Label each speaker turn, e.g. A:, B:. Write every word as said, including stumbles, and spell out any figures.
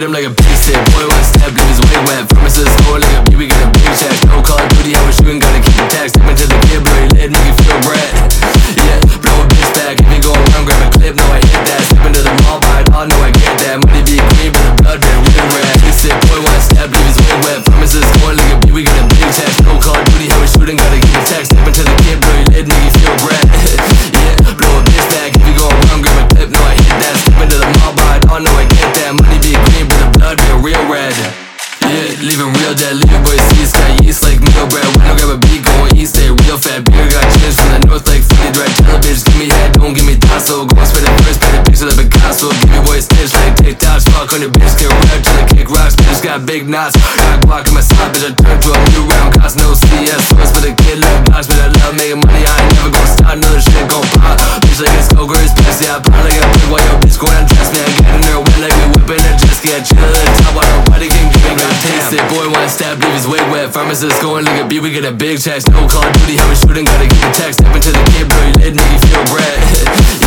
A: hit him like a big stick. Boy, one step, leave his way wet. Promises score like a beat, we get a big check. No Call of Duty, how we shooting, gotta keep it tax. Step into the kid, blurry lid, make you feel bread. Yeah, blow a bitch back. If you go around, grab a clip, no I hit that. Step into the mall, buy it all, no I get that. Money be green, but the blood red, real red. Big stick, boy, one step, leave his way wet. Promises score like a beat, we get a big check. No Call of Duty, how we shooting, gotta keep it tax. Step into the kid, blurry lid, make you feel bread. Yeah, blow a bitch back. If you go around, grab a clip, no I hit that. Step into the mall, buy it all, no I get that. Money be green, but the blood red, real red. Yeah, leaving real dead, leaving boys see sky east like meal bread. When I grab a beat, going east, stay real fat. Beer got chips from the north like funny dread. Tell a bitch, give me head, don't give me tassel. Go and spit it first, paint a picture like Picasso. Give me boys stitch like TikToks. Fuck on your bitch, get red till I kick rocks. Bitch got big knots, got guac in my side. Bitch, I turn to a new round, cost no C S. So it's for the kid, love blocks, but I love making money. I ain't never gonna stop, another shit gon' pop. Bitch like it's go girl, it's pissy. I pop like a pig while your bitch going undress me. I get in there wet like we whipping a jet ski. I chill at the top while nobody can give me got taste it. Boy, one step, leave his wig wet. Pharmacist going like a beat, we get a big check. No Call of Duty, how we shooting, gotta keep it text. Step into the kid, blurry lid, make you feel bread.